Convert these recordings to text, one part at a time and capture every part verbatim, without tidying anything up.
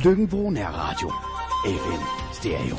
Løkken-Vrå Nærradio. F M Stereo.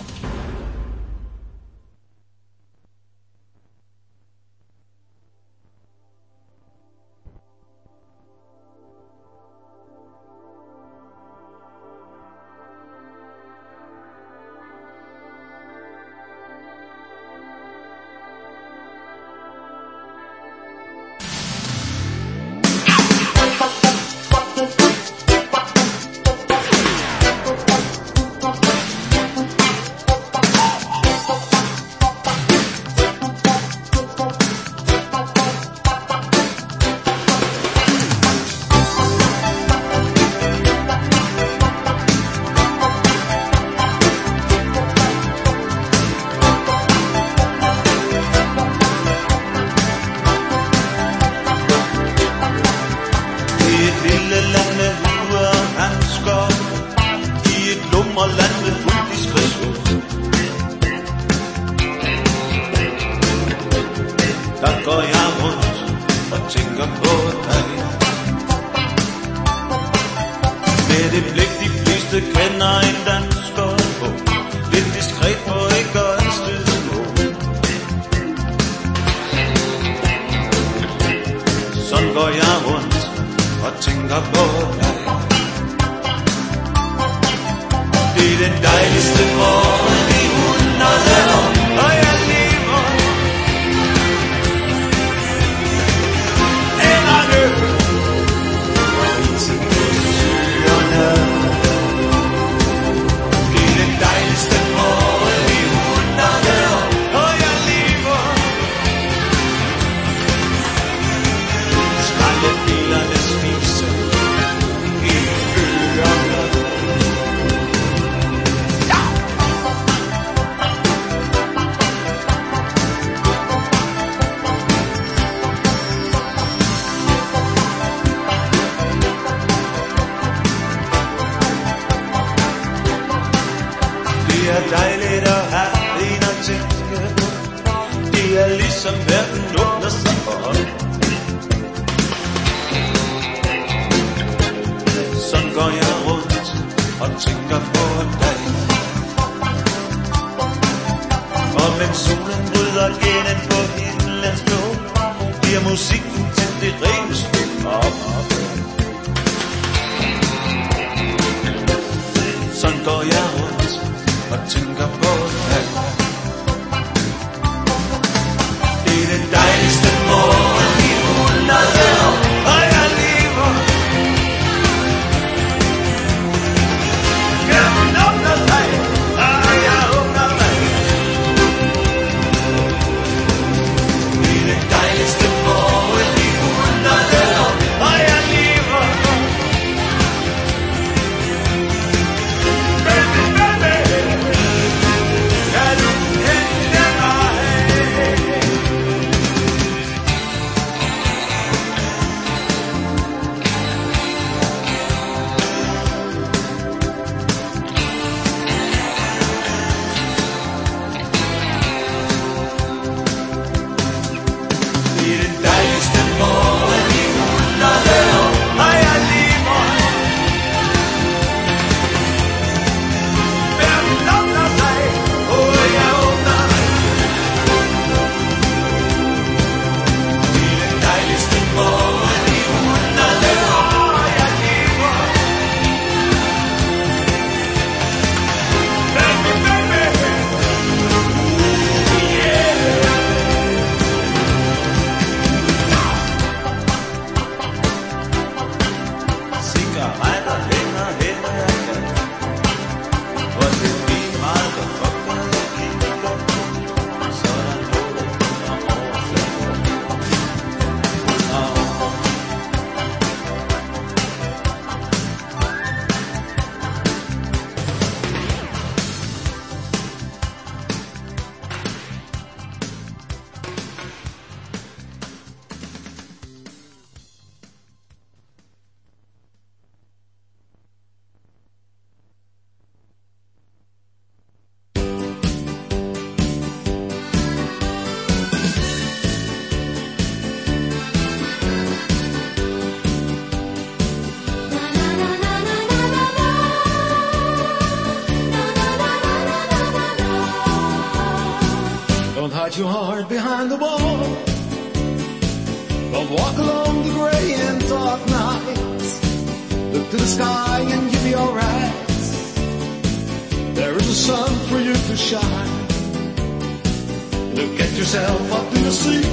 put your heart behind the wall. Don't walk along the gray and dark nights. Look to the sky and you'll be alright. There is a sun for you to shine. Look at yourself up in the sea.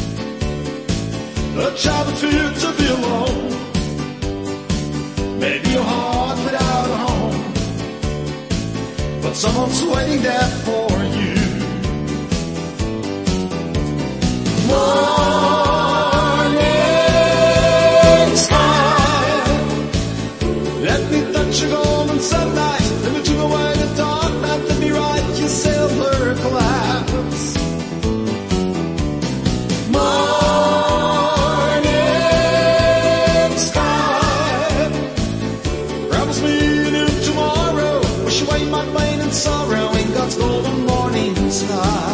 A child that feared to be alone. Maybe your heart without a home, but someone's waiting there for you. Morning sky, let me touch your golden sunlight. Let me take away the dark night. Let me ride your silver clouds. Morning sky, promise me a new tomorrow. Wash away my pain and sorrow in God's golden morning sky.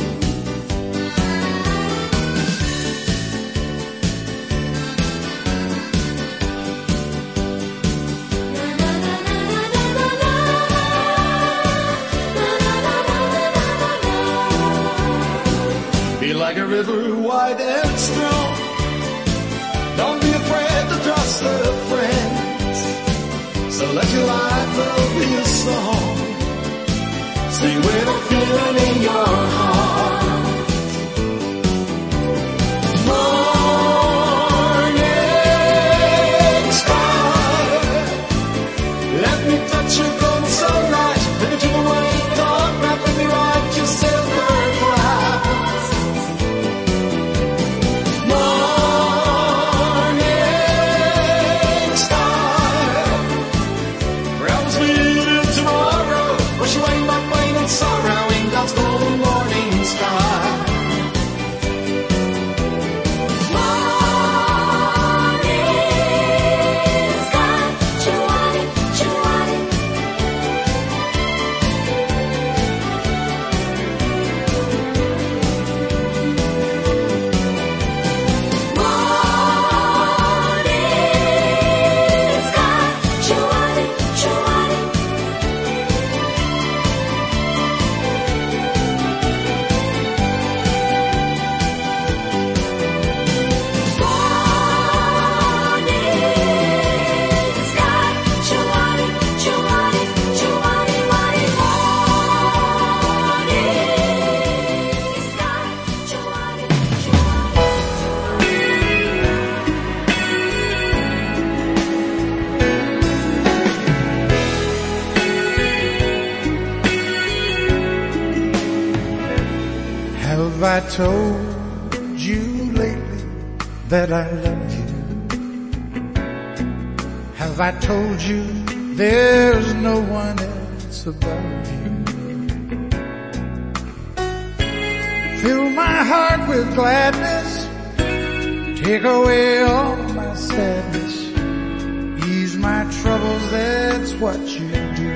Like a river wide and strong. Don't be afraid to trust a friend. So let your life be a song. Sing with a feeling in your heart. Morning sky, let me touch your golden sunlight. Let me take away the dark night. Let me ride your silver clouds. Sorrow in God's golden morning sky. Morning sky, Chewani, Chewani. Morning sky, Chewani, Chewani. Have I told you lately that I love you? Have I told you there's no one else above you? Fill my heart with gladness, take away all my sadness, ease my troubles, that's what you do.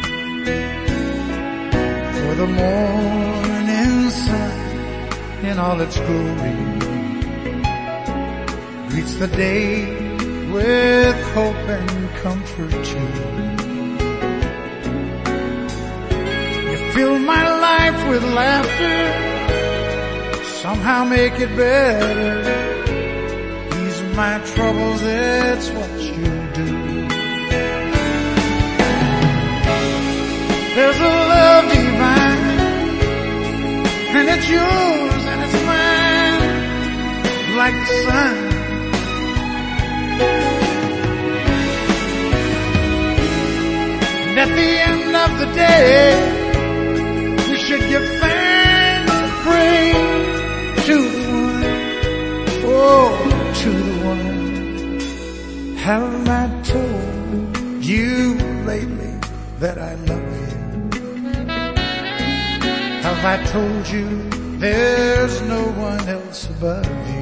For the morning sun in all its glory greets the day with hope and comfort too. You fill my life with laughter, somehow make it better, ease my troubles, that's what you do. There's a love divine, and it's yours and it's mine, like the sun. And at the end of the day, we should give thanks and praise to the one, oh, to the one. Have I told you lately that I love you? Have I told you there's no one else above you?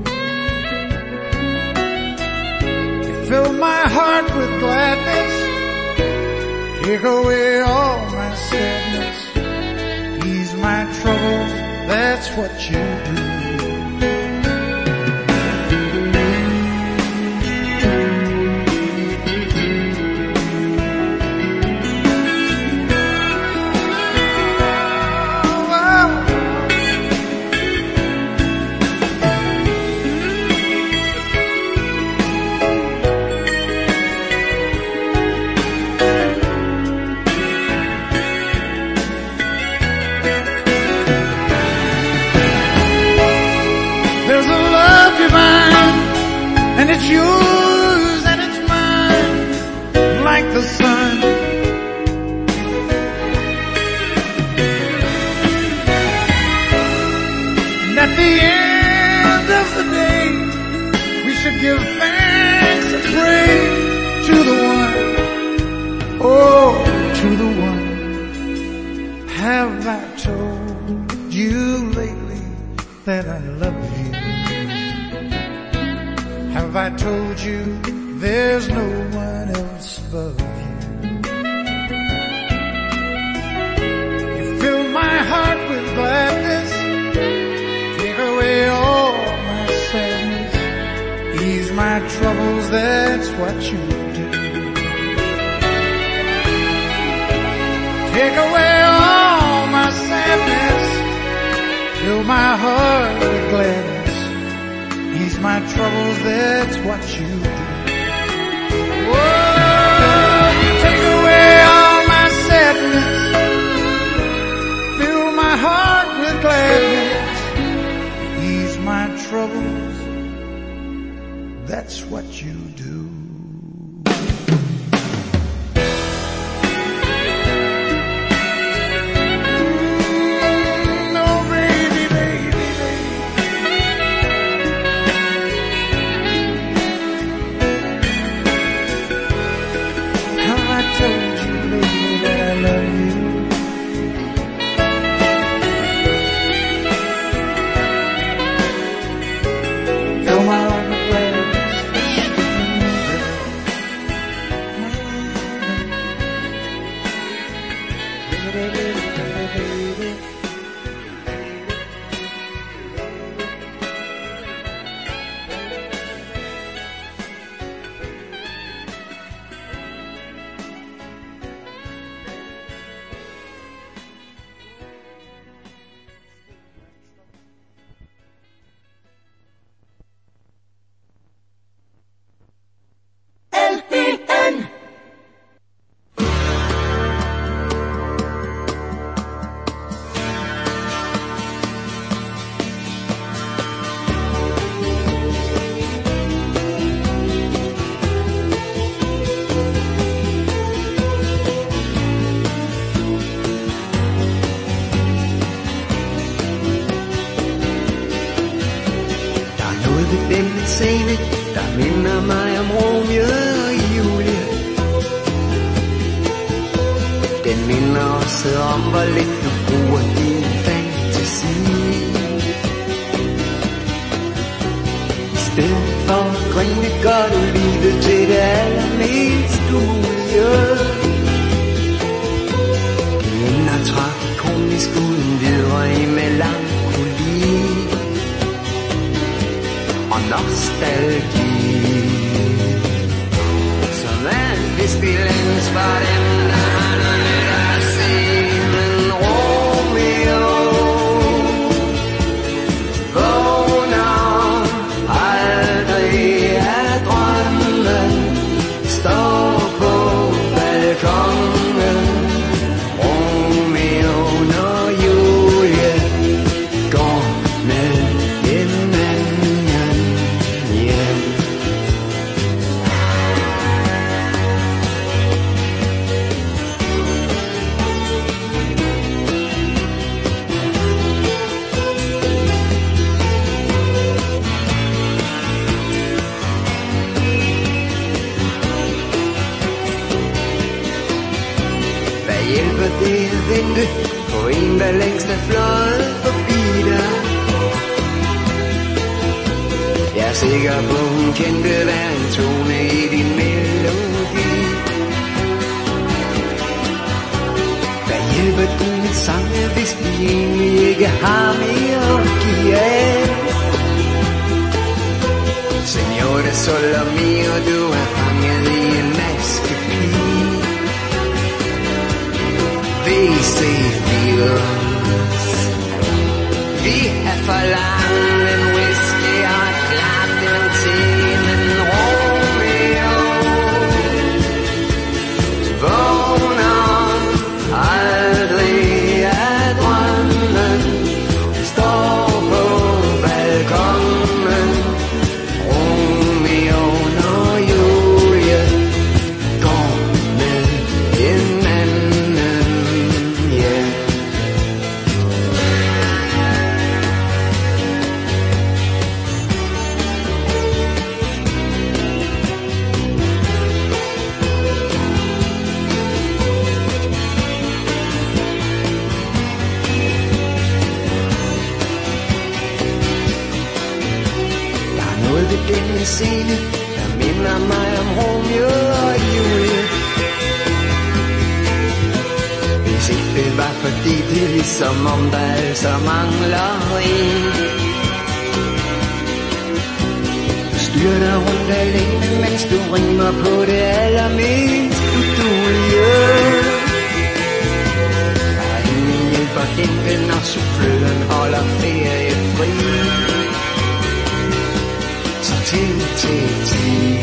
You fill my heart with gladness, take away all my sadness, ease my troubles, that's what you do. divine, and it's yours and it's mine, like the sun. And at the end of the day, we should give thanks and praise to the one, oh, to the one. Have I told you lately that I love you? Have I told you there's no one else above you? You fill my heart with gladness, take away all my sadness, ease my troubles, that's what you do. Take away all my sadness, fill my heart with gladness, ease my troubles, that's what you do. Whoa, you take away all my sadness, fill my heart with gladness, ease my troubles, that's what you do. ved denne scene, der minder mig om Romeo og Julie. Hvis ikke det var fordi det er ligesom om der altså mangler en. Du styrter rundt alene, mens du rimer på det allermest uduelige. Der er ingen hjælp at hente, når suffløren holder ferie fri. Så til, til, til.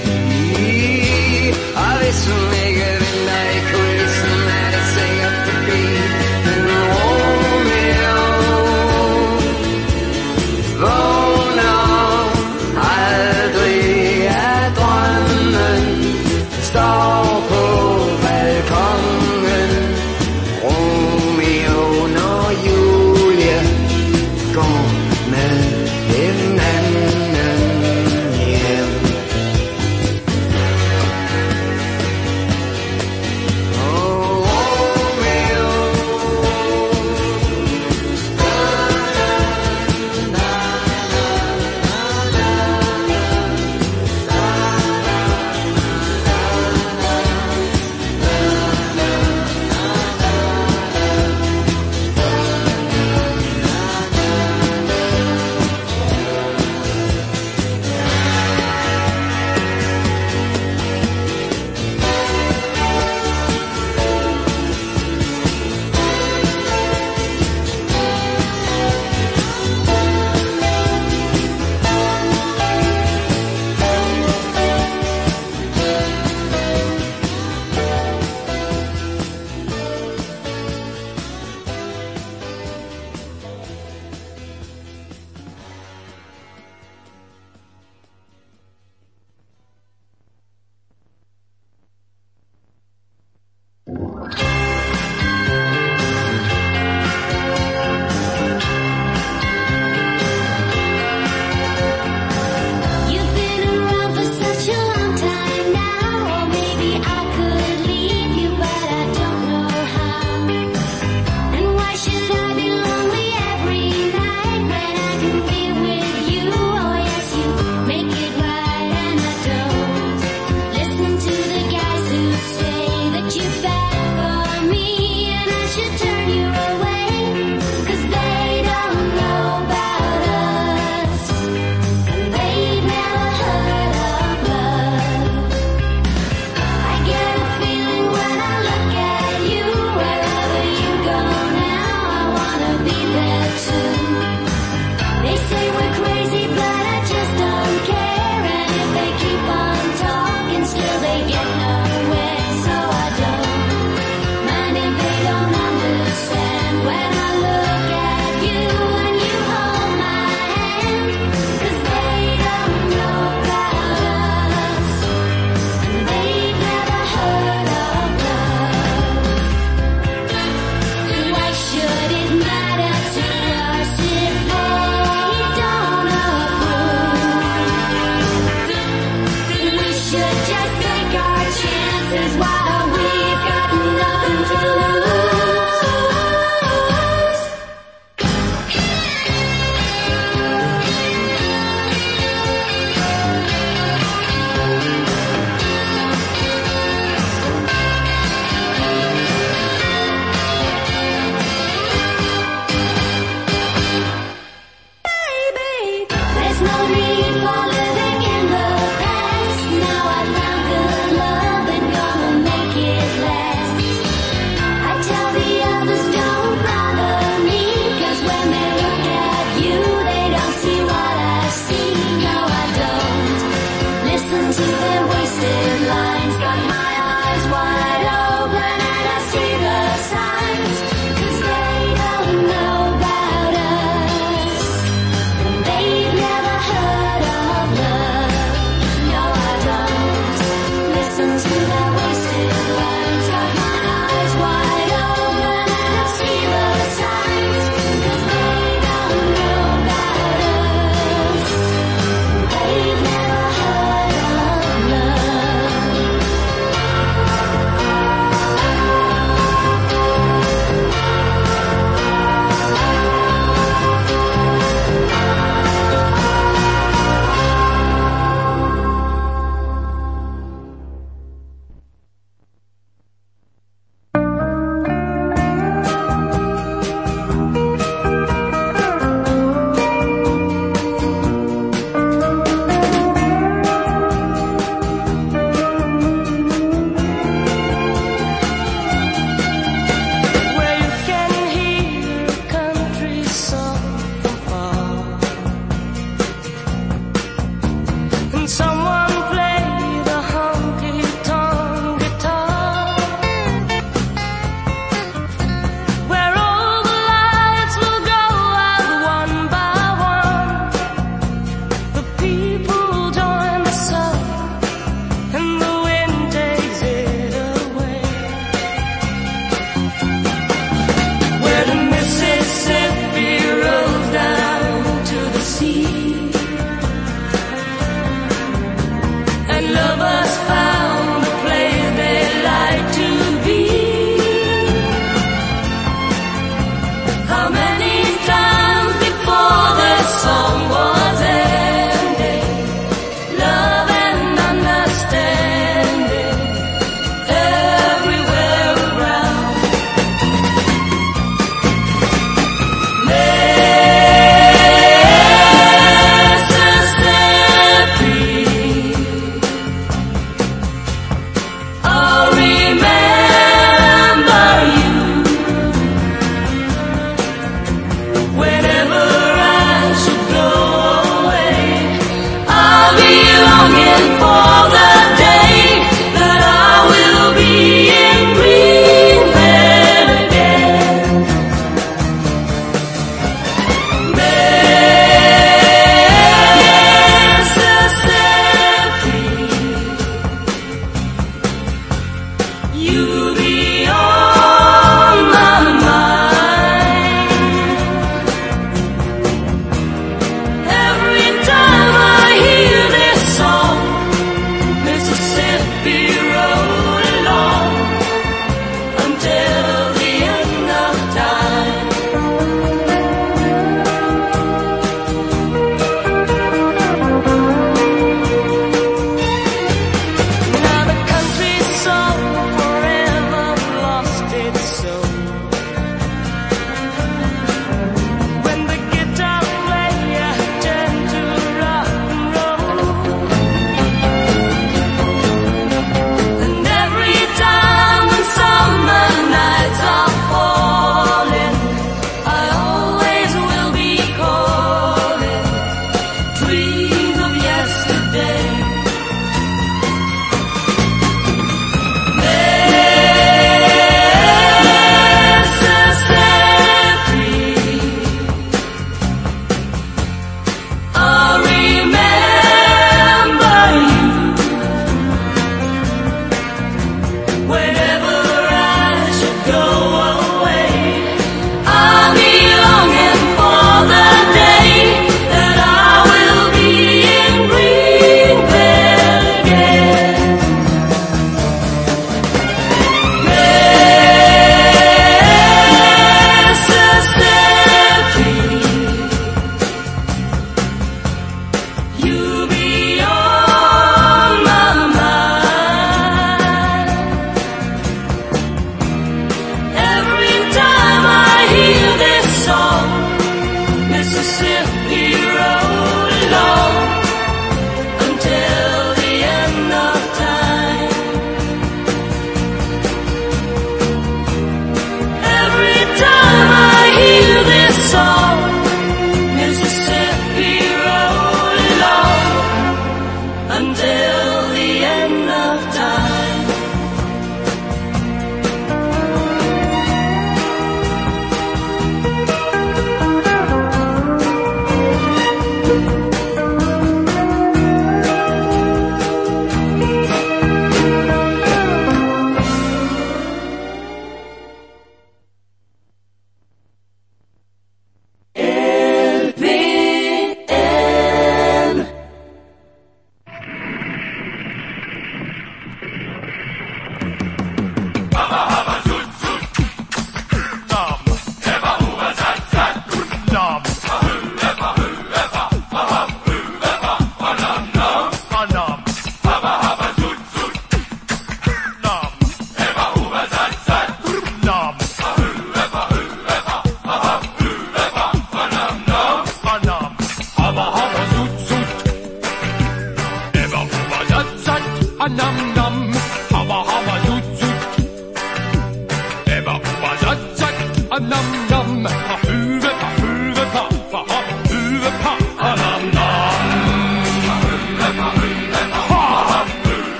Og hvis hun ikke venter i kulissen, er det sikkert forbi. Men Romeo vågner aldrig af drømmen, står på balkongen. Romeo, når Julie går med hinanden hjem.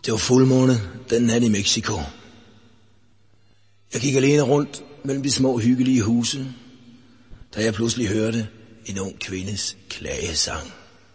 Det var fuldmåne den nat i Mexico. Jeg gik alene rundt mellem de små hyggelige huse, da jeg pludselig hørte en ung kvindes klagesang.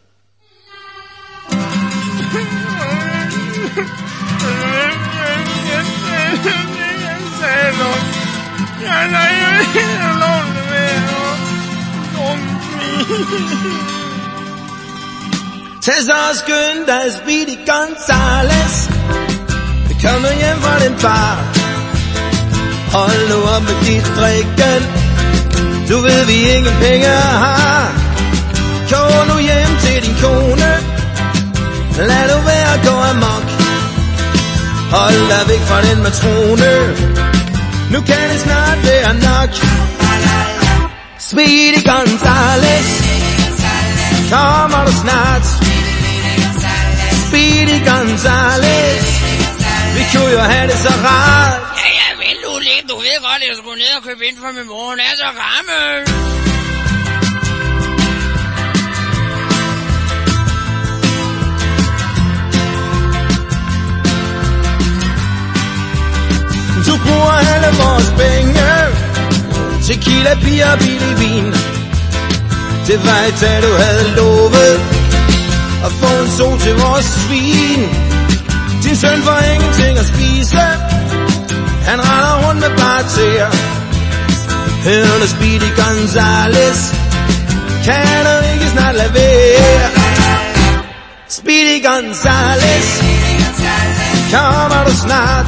Tag så og skynd dig, Speedy Gonzales. Vi kommer hjem fra den bar. Hold nu op med dit drikken. Du ved vi ingen penge har. Kør nu hjem til din kone. Lad du være gå amok. Hold dig væk fra den matrone. Nu kan det snart være nok. Speedy Gonzales, kommer du snart? Speedy Gonzales, vi kunne jo have det så rart. Ja, ja, vel nu lidt. Du ved godt, at jeg skulle ned og købe ind for min mor. Hun er så gammel. Du bruger alle vores penge. Tequila, piger, billig vin. Det var et dag, du havde lovet at få en sol til vores svin. Din søn får ingenting at spise. Han render rundt med bare tæer. Hør nu, Speedy Gonzales, kan du ikke snart lade være? Speedy Gonzales, kommer du snart?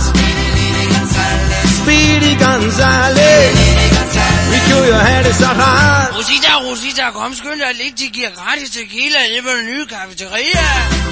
Speedy Gonzales, vi kunne jo have det så rart. Rosita, Rosita, kom skynd dig lidt, de giver gratis tequila nede på den nye kafeteria.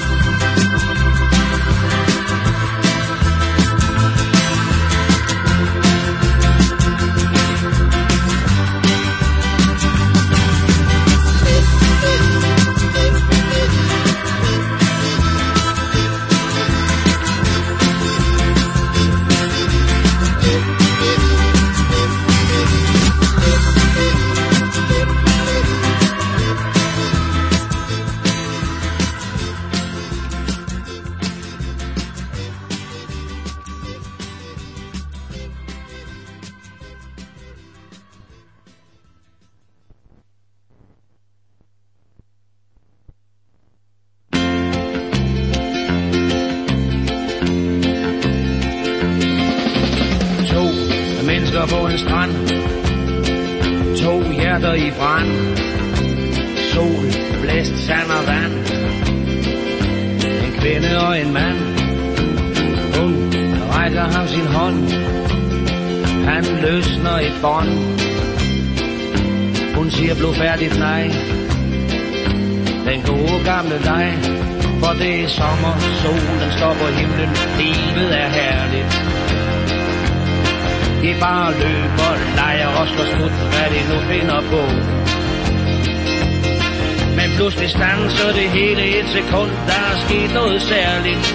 På en strand, to hjerter i brand, sol, blæst, sand og vand, en kvinde og en mand. Hun rækker ham sin hånd, han løsner et bånd. Hun siger blodfærdigt nej, den gode gamle dig, for det er sommer, solen står på himlen, livet er herligt. De bare løber, leger og slår smut, hvad de nu finder på. Men pludselig standser det hele et sekund, der er sket noget særligt.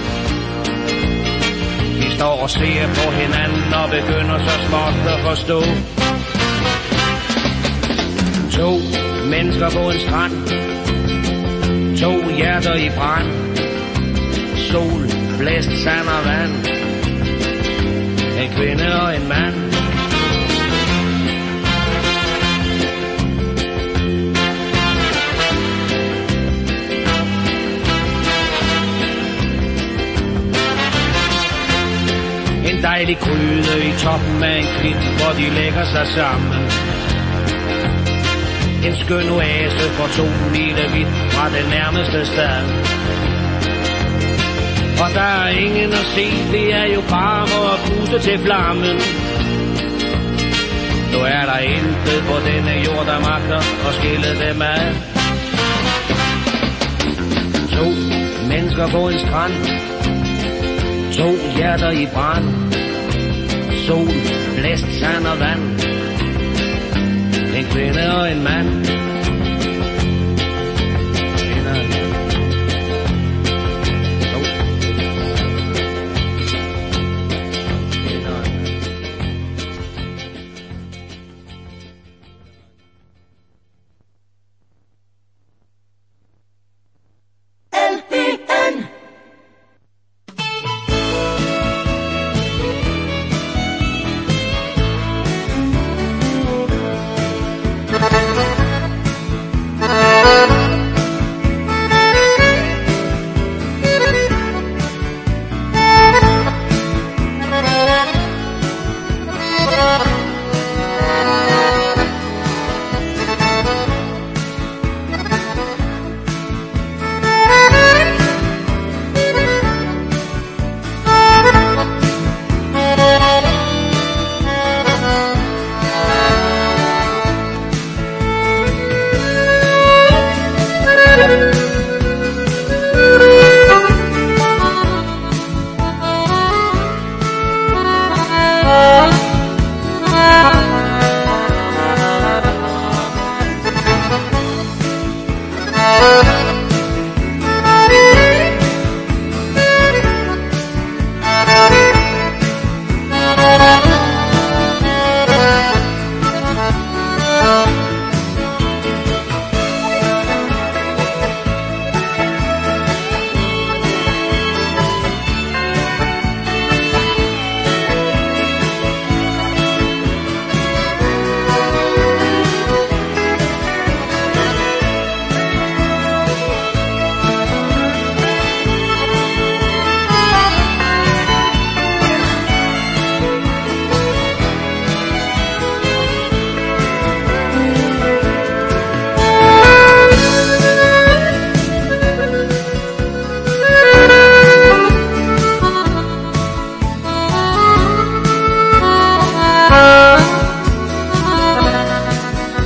De står og ser på hinanden og begynder så småt at forstå. To mennesker på en strand, to hjerter i brand, sol, blæst, sand og vand, en kvinde og en mand. En dejlig gryde i toppen af en klit, hvor de lægger sig sammen. En skøn oase for to lille vidt fra den nærmeste stad. Og der er ingen at se, det er jo bare at puste til flammen. Nu er der intet på denne jord, der magter at skille dem ad. To mennesker på en strand, to hjerter i brand, sol, blæst, sand og vand, en kvinde og en mand. L P N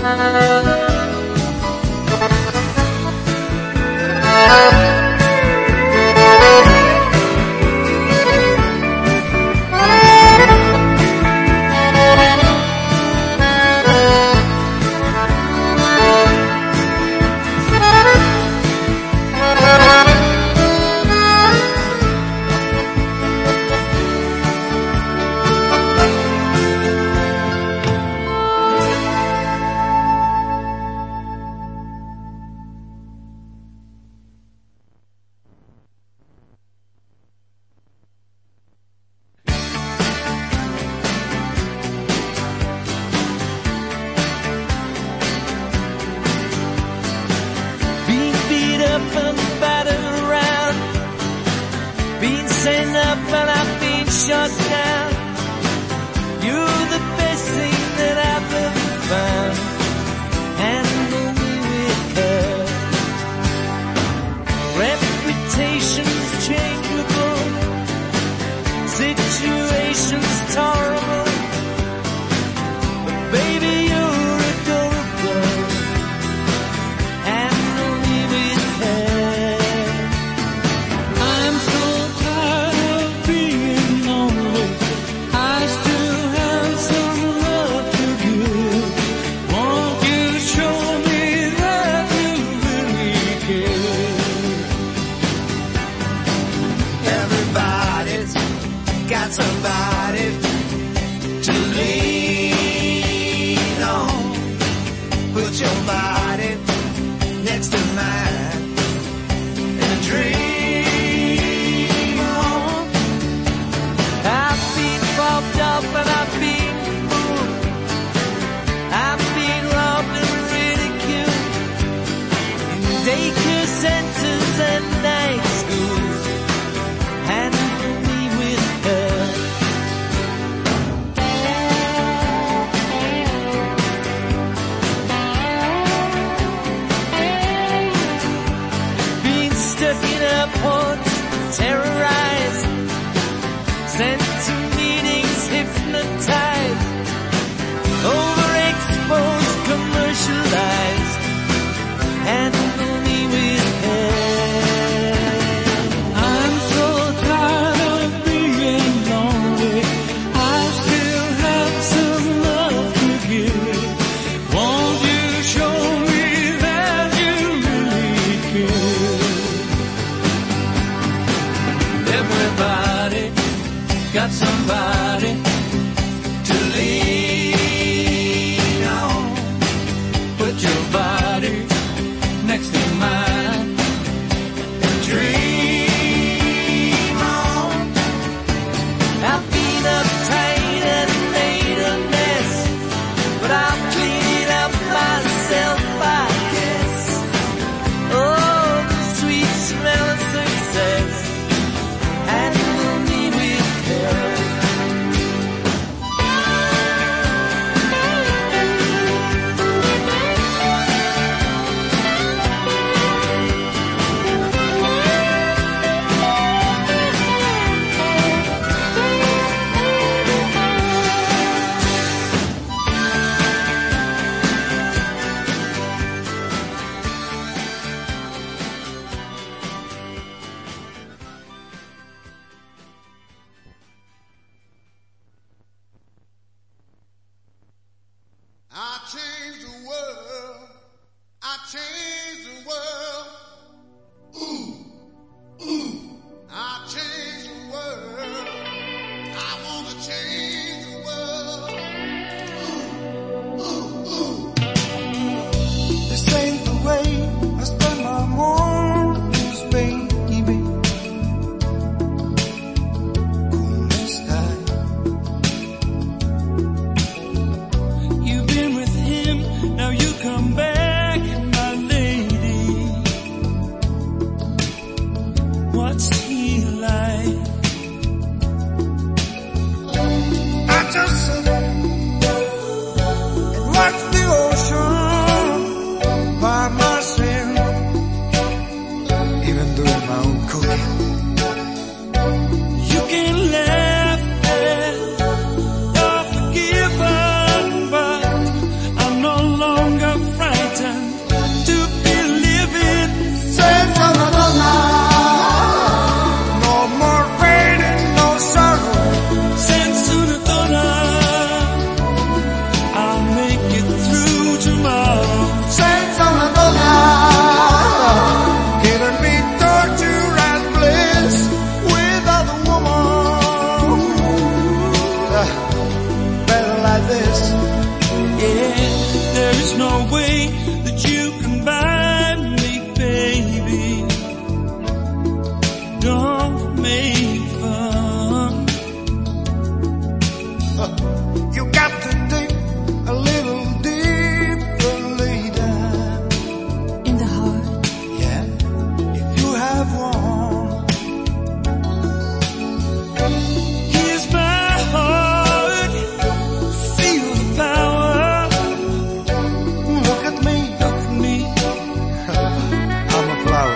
Now you come back, my lady. There's no way that you can buy me, baby. Don't make fun. Uh, you got to dig a little deeper, lady. In the heart. Yeah, if you have one. Here's my heart. Feel the power. Look at me. Look at me. I'm a flower.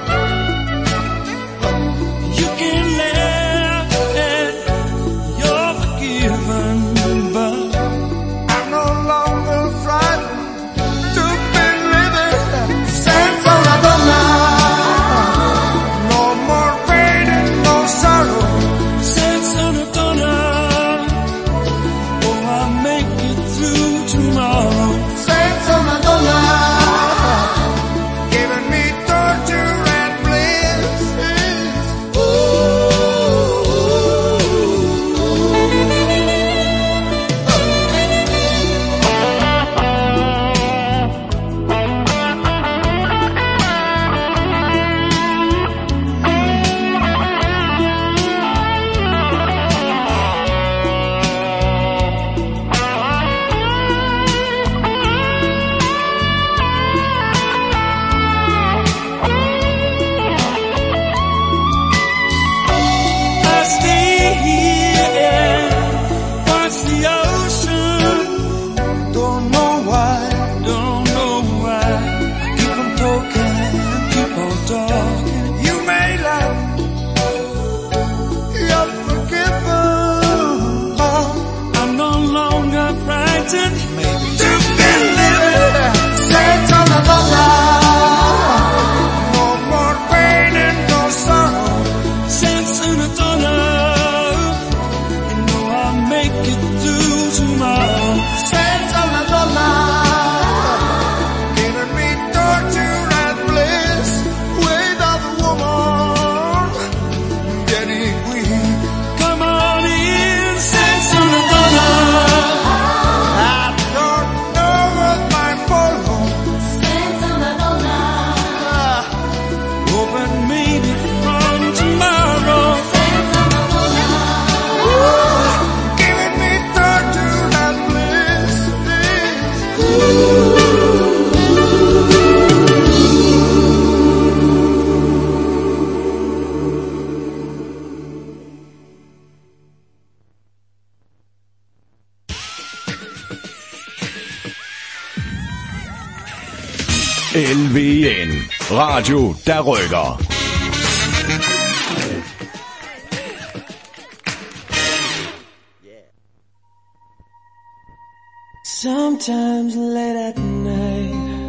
You can laugh and you're forgiven, but I'm no longer frightened to be living senza la donna. No more pain and no sorrow. sense on a donor. Oh, I'll make it through tomorrow. Senza la donna. Giving me torture and bliss. I stay here and watch the ocean. Don't know why. Don't know why. Keep on talking. Keep on talking. You may laugh. You're forgiven. I'm no longer frightened. To be living senza la donna. No more pain and no sorrow. Sense in a donor. You know I'll make it through tomorrow. Senza la donna. Giving me torture and bliss. Without the woman. Getting weak. Come on in, sense in a donor. I don't know what my follow. Open maybe from tomorrow. Giving me torture and bliss. L V N. Radio, der rykker. Sometimes late at night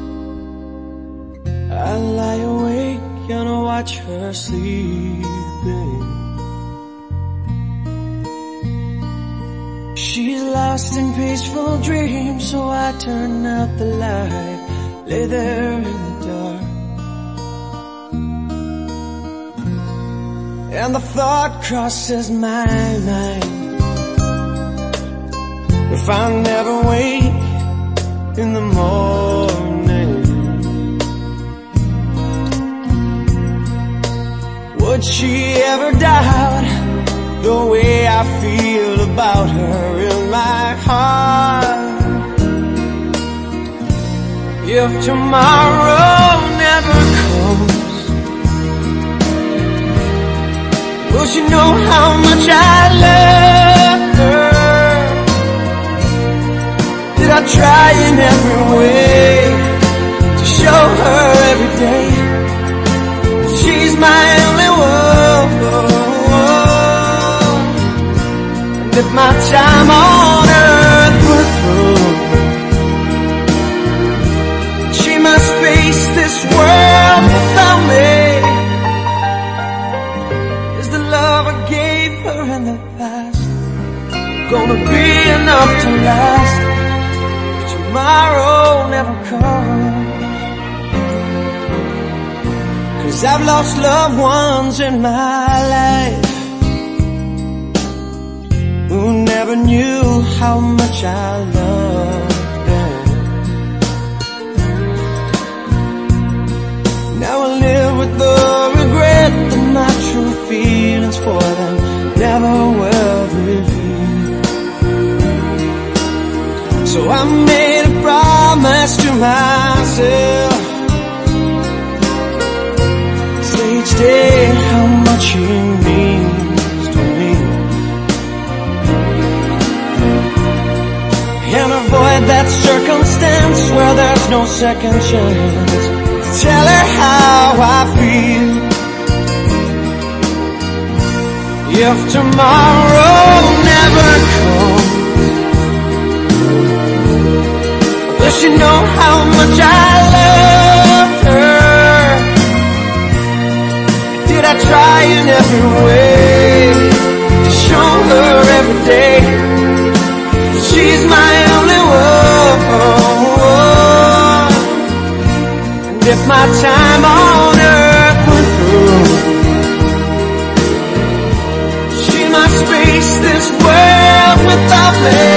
I lie awake and watch her sleeping. She's lost in peaceful dreams, so I turn out the light, lay there in the dark. And the thought crosses my mind, if I never wake in the morning, would she ever doubt the way I feel about her in my heart? If tomorrow never comes, will she know how much I love her? Did I try in every way to show her every day she's my only one? And if my time on earth were through, she must face this world without me. Is the love I gave her in the past gonna be enough to last if tomorrow never comes? 'Cause I've lost loved ones in my life who never knew how much I loved them. second chance to tell her how I feel. If tomorrow never comes, will she know how much I love her? Did I try in every way to show her every day she's my only one? And if my time on earth went through, she might space this world without me.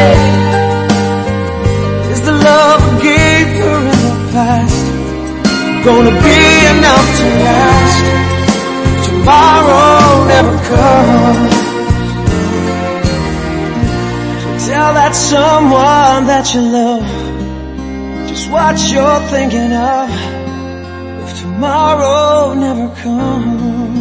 Is the love I gave her in the past gonna be enough to last? Tomorrow never comes. Tell that someone that you love just what you're thinking of. If tomorrow never comes.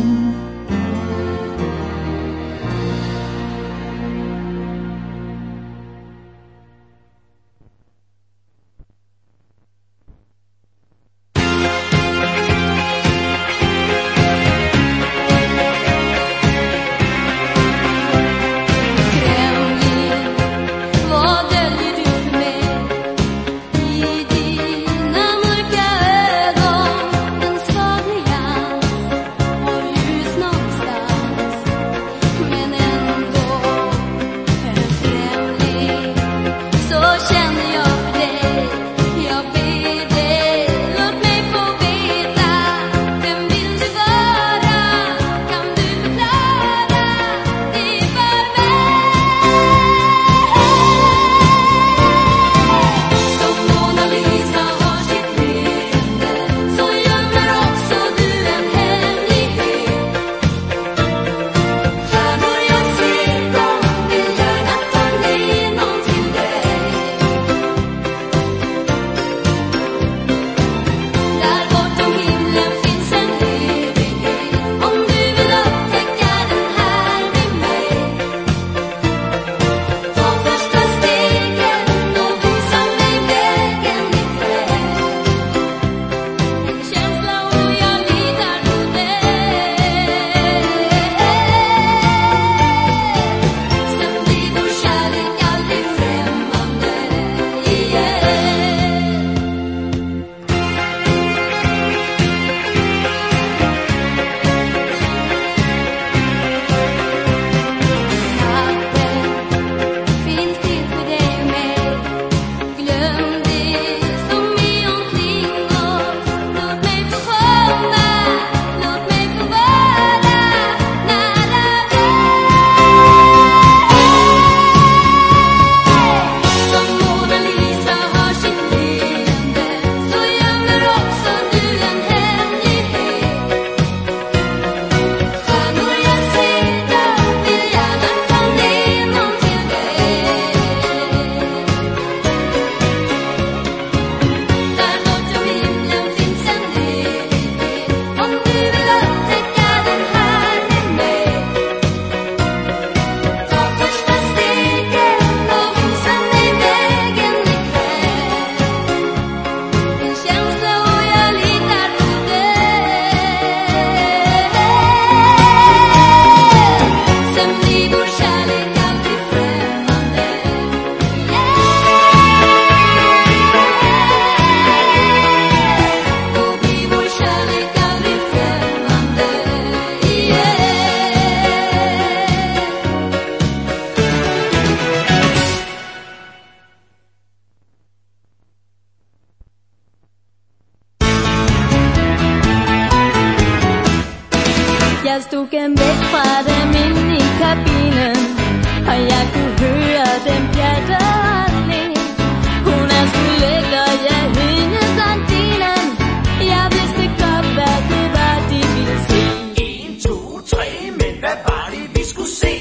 Jeg stod gennem væk fra dem inde i kabinen, og jeg kunne høre dem pjatterling. Hun er sgu lækker, ja, hendes blondinen. Jeg vidste godt, hvad det var, de ville se. En, to, tre, men hvad var det, vi skulle se?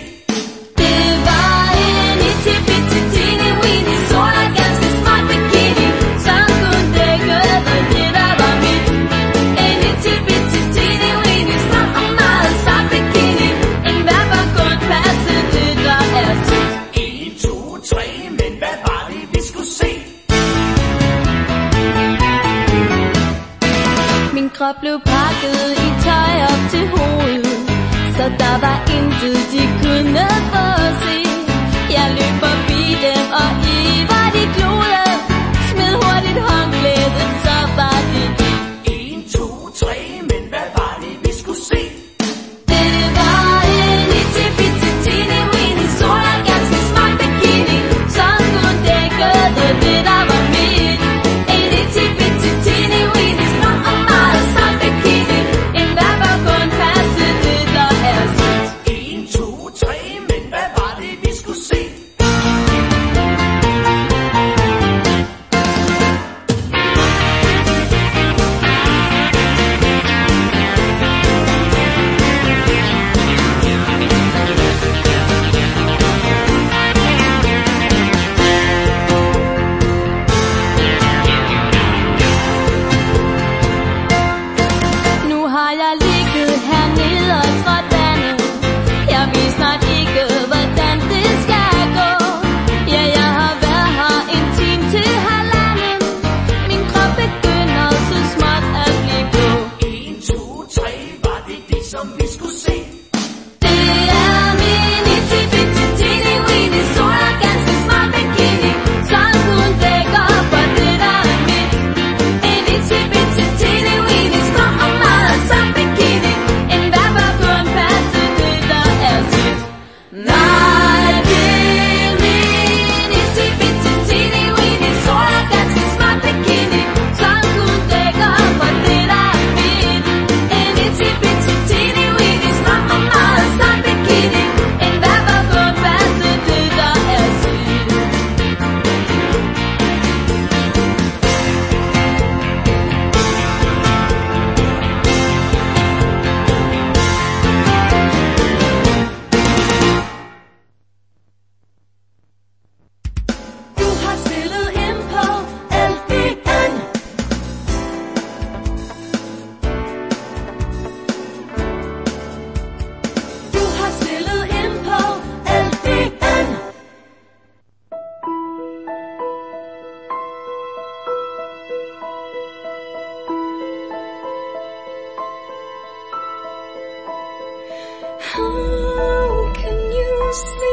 Det var en itty-bitty teeny-weeny, sort af ganske smart bikini, som kunne dække alt det, der var mit. En itty-bitty teeny-weeny, smart og meget sart bikini, en hver var kun passe det, der er sit. krop blev pakket i tøj op til hovedet, så der var intet de kunne få se. Jeg løb forbi dem, og i hvor de gloede, smed hurtigt håndklædet, så var det det. En, to, tre, men hvad var det vi skulle se? Det var en itsy-bitsy teeny weeny sol og ganske smart bikini, som kun dækkede det der var mit. En itsy-bitsy teeny weeny smart og meget smart bikini, en der var kun passet det der er sit. En, to, tre, men hvad var det vi skulle se? Nu har jeg ligget hernede og trådt vandet. Jeg ved snart ikke, hvordan det skal gå. Ja, jeg har været her en time til halvanden. Min krop begynder så småt at blive blå. En, to, tre, var det det, som vi skulle se? Det er min itsy-bitsy teeny weeny sol og ganske smart bikini, som kun dækker for det der er mit. En itsy-bitsy teeny weeny smart og meget smart bikini, en der var kun passet det der er sit. Nej, det er min itsy-bitsy teeny weeny sol og ganske smart bikini, som kun dækker for det der er mit. En itsy-bitsy teeny weeny smart og meget smart bikini, en der var kun passet det der er sit. Du har stillet ind på L B N. Du har stillet ind på L B N. How can you sleep?